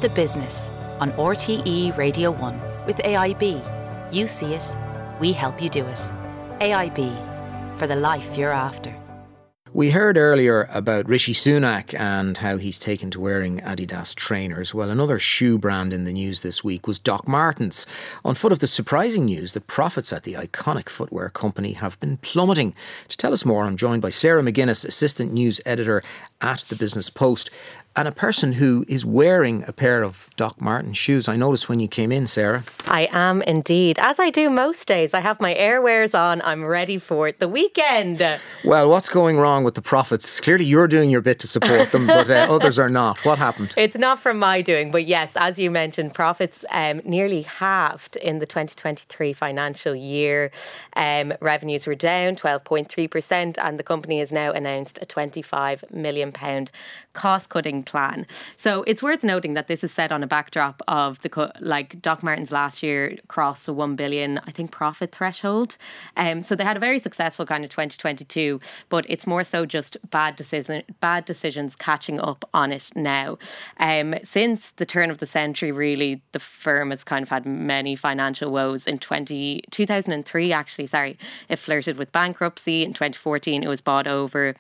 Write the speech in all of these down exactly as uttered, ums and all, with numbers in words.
the Business on R T E Radio one with A I B. You see it, we help you do it. A I B, for the life you're after. We heard earlier about Rishi Sunak and how he's taken to wearing Adidas trainers. Well, another shoe brand in the news this week was Doc Martens, on foot of the surprising news that profits at the iconic footwear company have been plummeting. To tell us more, I'm joined by Sarah McGuinness, Assistant News Editor at The Business Post, and a person who is wearing a pair of Doc Martens shoes. I noticed when you came in, Sarah. I am indeed. As I do most days, I have my airwears on. I'm ready for the weekend. Well, what's going wrong with the profits? Clearly you're doing your bit to support them, but uh, others are not. What happened? It's not from my doing, but yes, as you mentioned, profits um, nearly halved in the twenty twenty-three financial year. Um, revenues were down twelve point three percent, and the company has now announced a twenty-five million pounds cost-cutting plan. So it's worth noting that this is set on a backdrop of the co- like Doc Martens last year crossed the one billion, I think, profit threshold. Um, so they had a very successful kind of twenty twenty-two, but it's more so just bad decision, bad decisions catching up on it now. Um, since the turn of the century, really, the firm has kind of had many financial woes. In twenty, two thousand three, actually, sorry, it flirted with bankruptcy. In twenty fourteen, it was bought over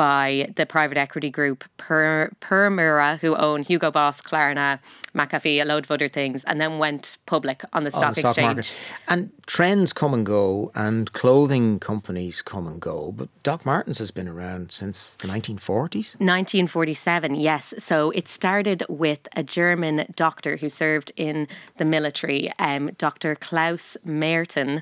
by the private equity group Per Permira, who own Hugo Boss, Klarna, McAfee, a load of other things, and then went public on the stock, on the stock exchange. Market. And trends come and go, and clothing companies come and go, but Doc Martens has been around since the nineteen forties? nineteen forty-seven, yes. So it started with a German doctor who served in the military, um, Doctor Klaus Merton,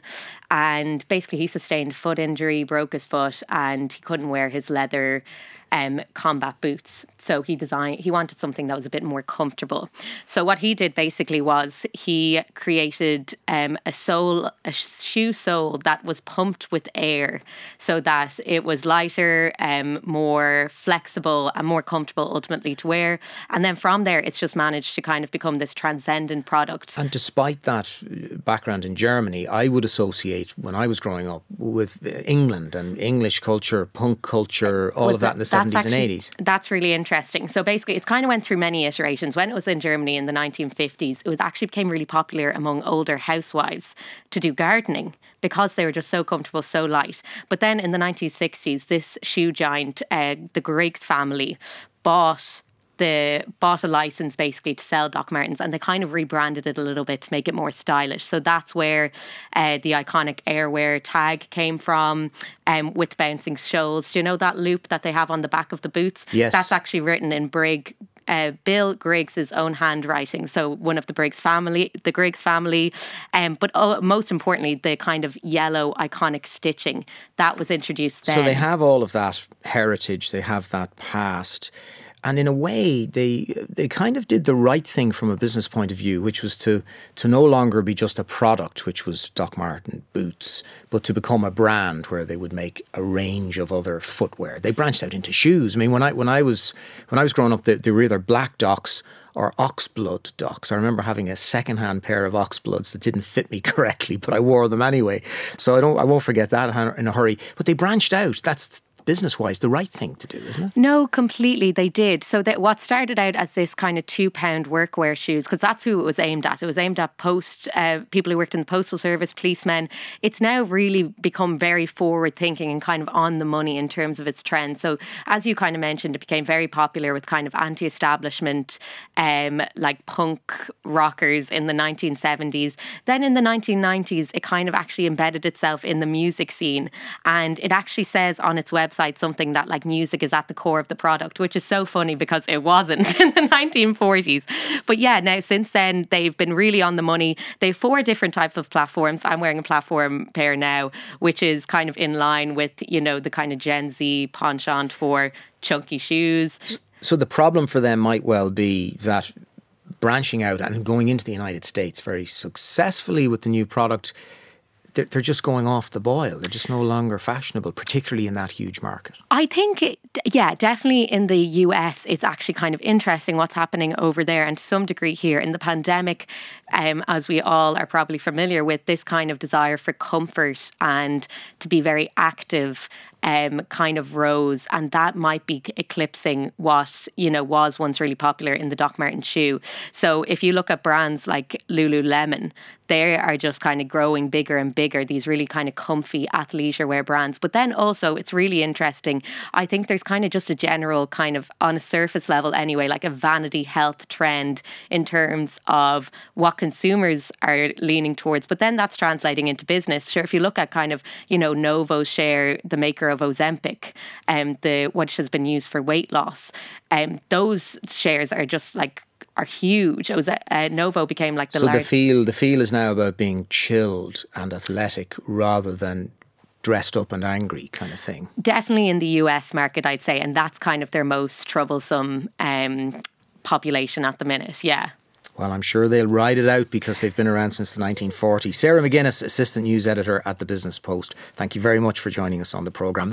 and basically he sustained foot injury, broke his foot, and he couldn't wear his leather Um, combat boots. So he designed, he wanted something that was a bit more comfortable. So what he did basically was he created um, a sole, a shoe sole that was pumped with air so that it was lighter, um, more flexible and more comfortable ultimately to wear. And then from there, it's just managed to kind of become this transcendent product. And despite that background in Germany, I would associate when I was growing up with England and English culture, punk culture, all Well, of that in the seventies actually, and eighties. That's really interesting. So basically, it kind of went through many iterations. When it was in Germany in the nineteen fifties, it was actually became really popular among older housewives to do gardening because they were just so comfortable, so light. But then in the nineteen sixties, this shoe giant, uh, the Griggs family, bought the bought a license basically to sell Doc Martens, and they kind of rebranded it a little bit to make it more stylish. So that's where uh, the iconic Airwear tag came from, um, with bouncing soles. Do you know that loop that they have on the back of the boots? Yes. That's actually written in Brig. Uh, Bill Griggs' own handwriting, so one of the Briggs family, the Griggs family, um, but uh, most importantly, the kind of yellow iconic stitching that was introduced then. So they have all of that heritage, they have that past. And in a way, they they kind of did the right thing from a business point of view, which was to to no longer be just a product, which was Doc Marten boots, but to become a brand where they would make a range of other footwear. They branched out into shoes. I mean, when I when I was when I was growing up, they, they were either black Docs or Oxblood Docs. I remember having a second-hand pair of Oxbloods that didn't fit me correctly, but I wore them anyway. So I don't I won't forget that in a hurry. But they branched out. That's business-wise the right thing to do, isn't it? No, completely, they did. So that what started out as this kind of two-pound workwear shoes, because that's who it was aimed at. It was aimed at post uh, people who worked in the postal service, policemen. It's now really become very forward-thinking and kind of on the money in terms of its trend. So as you kind of mentioned, it became very popular with kind of anti-establishment, um, like punk rockers in the nineteen seventies. Then in the nineteen nineties, it kind of actually embedded itself in the music scene, and it actually says on its website something that like music is at the core of the product, which is so funny because it wasn't in the nineteen forties. But yeah, now since then they've been really on the money. They have four different types of platforms. I'm wearing a platform pair now, which is kind of in line with, you know, the kind of Gen Z penchant for chunky shoes. So the problem for them might well be that branching out and going into the United States very successfully with the new product, they're, they're just going off the boil. They're just no longer fashionable, particularly in that huge market. I think, it, yeah, definitely in the U S, it's actually kind of interesting what's happening over there, and to some degree here in the pandemic, um, as we all are probably familiar with, this kind of desire for comfort and to be very active um, kind of rose, and that might be eclipsing what, you know, was once really popular in the Doc Martens shoe. So if you look at brands like Lululemon, they are just kind of growing bigger and bigger, these really kind of comfy athleisure wear brands. But then also it's really interesting. I think there's kind of just a general kind of, on a surface level anyway, like a vanity health trend in terms of what consumers are leaning towards. But then that's translating into business. Sure, if you look at kind of, you know, Novo's share, the maker of Ozempic, um, the which has been used for weight loss, um, those shares are just like, are huge. It was uh, Novo became like the so large... the feel the feel is now about being chilled and athletic rather than dressed up and angry kind of thing. Definitely in the U S market, I'd say, and that's kind of their most troublesome um, population at the minute. Yeah. Well, I'm sure they'll ride it out because they've been around since the nineteen forties. Sarah McGuinness, Assistant News Editor at The Business Post. Thank you very much for joining us on the programme.